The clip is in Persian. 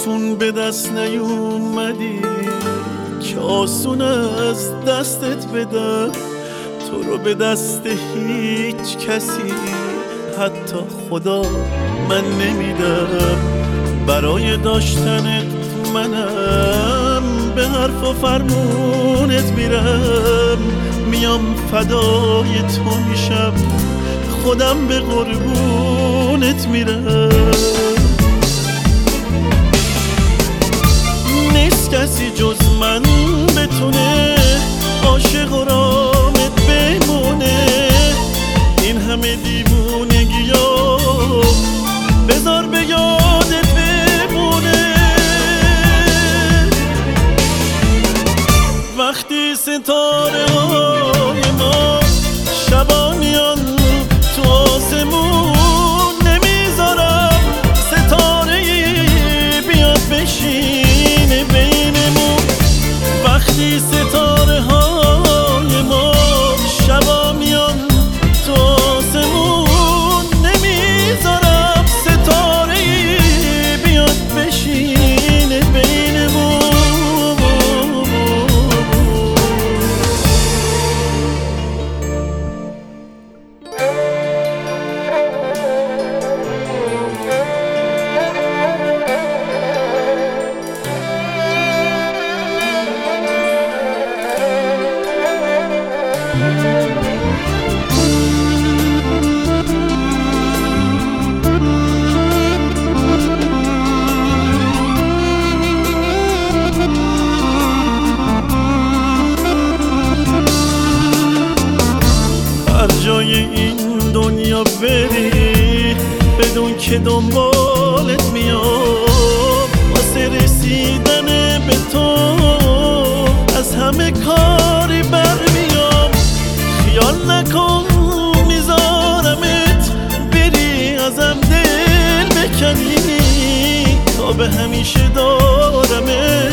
آسون به دست نیومدی که آسون از دستت بدم. تو رو به دست هیچ کسی حتی خدا من نمیدم. برای داشتنت منم به حرف و فرمونت میرم. میام فدای تو میشم، خودم به قربونت میرم. نیست کسی جز من بتونه عاشق و رامت بمونه. این همه دیوونگی‌ها بذار به یادت بمونه. وقتی ستاره های ما شبانیان تو آسمون، نمیذارم ستاره بیاد بشینه بینمون. وقتی ستاره های ما شبانیان تو آسمون، نمیذارم ستاره بیاد بشینه بینمون. هر جای این دنیا بری بدون که دنبالت میام. واسه رسیدن به تو از همه کاری برمیام. خیال نکن میذارمت بری ازم دل بکنی، تا به همیشه دارمت